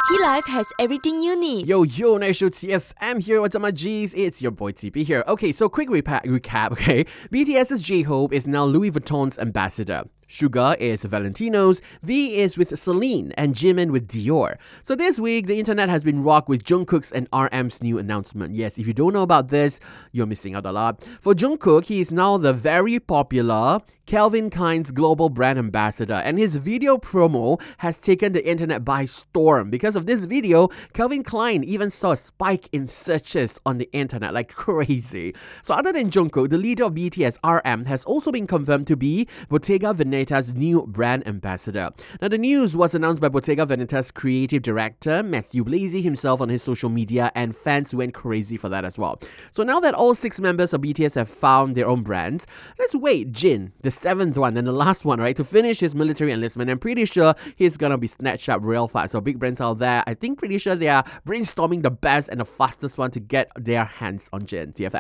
T-Life has everything you need. Yo, nice show TFM here. What's up, my G's? It's your boy TP here. Okay, so quick recap, okay? BTS's J-Hope is now Louis Vuitton's ambassador. Suga is Valentino's, V is with Celine, and Jimin with Dior. So this week, the internet has been rocked with Jungkook's and RM's new announcement. Yes, if you don't know about this, you're missing out a lot. For Jungkook, he is now the very popular Calvin Klein's global brand ambassador, and his video promo has taken the internet by storm. Because of this video, Calvin Klein even saw a spike in searches on the internet like crazy. So other than Jungkook, the leader of BTS, RM, has also been confirmed to be Bottega Veneta's new brand ambassador. Now, the news was announced by Bottega Veneta's creative director, Matthew Blasey, himself on his social media, and fans went crazy for that as well. So now that all 6 members of BTS have found their own brands, let's wait Jin, the 7th one and the last one, right, to finish his military enlistment. I'm pretty sure he's gonna be snatched up real fast. So big brands out there, I think pretty sure they are brainstorming the best and the fastest one to get their hands on Jin. TFM.